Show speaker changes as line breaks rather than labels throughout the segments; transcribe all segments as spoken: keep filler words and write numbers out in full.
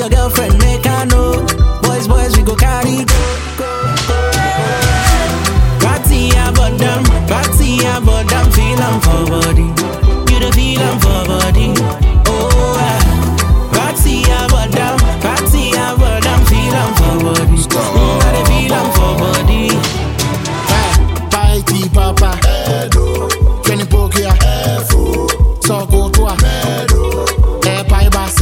your girlfriend, make her know. Boys, boys, we go carry go, go, go, go. Party about them, party about them, feel them for body. You the feel them for body. Oh, uh. Party about them, party about them, feel them for body. Mm, I the feel them for body.
Party papa, Kenny Pokia, so go to a air pie bass.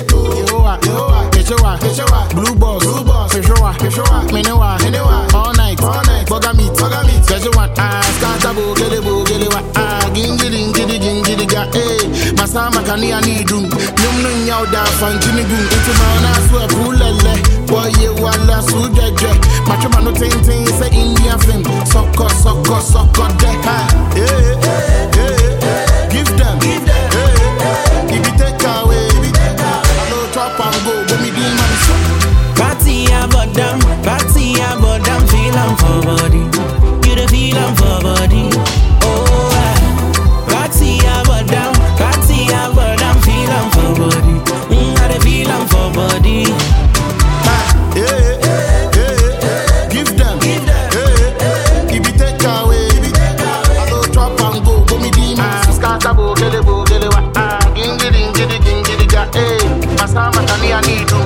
Blue balls, blue balls, Menewa, Menewa, all night, all night, Bogami, Bogami, Sejuan, ah, Scantabo, Gelebo, Gelewa, ah, Gingili, Gidi, Gingili, eh, Masama Kania Nidum, Num Yauda, Fantinigum, into my Naswa, Pulele, boy, you wala, Sujaje, Machomano Tintin, say Indian film, Soko, Soko, Soko, Deha, eh, eh, give them, give them, eh, if you take away, hello, drop and go, but me do man so.
Party about them, party about them, feel them for body. You the feel them for body. Oh, uh. Party about them, party about them, feel them for body. Mm, I the feel them for body.
Ah, yeah, yeah, yeah, yeah. Give them, give them, yeah, yeah. If you take away, I go drop and go, go me dim. Ah, Scantabo, Gelebo, Gelewa, ah, Gingidi, Gingidi, Gingidi, eh, Masama Kania Nidu.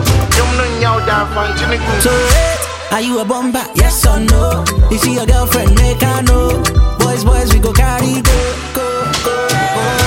So wait, are you a bomber? Yes or no? If you your girlfriend, make her know. Boys, boys, we go carry go, go, go, go.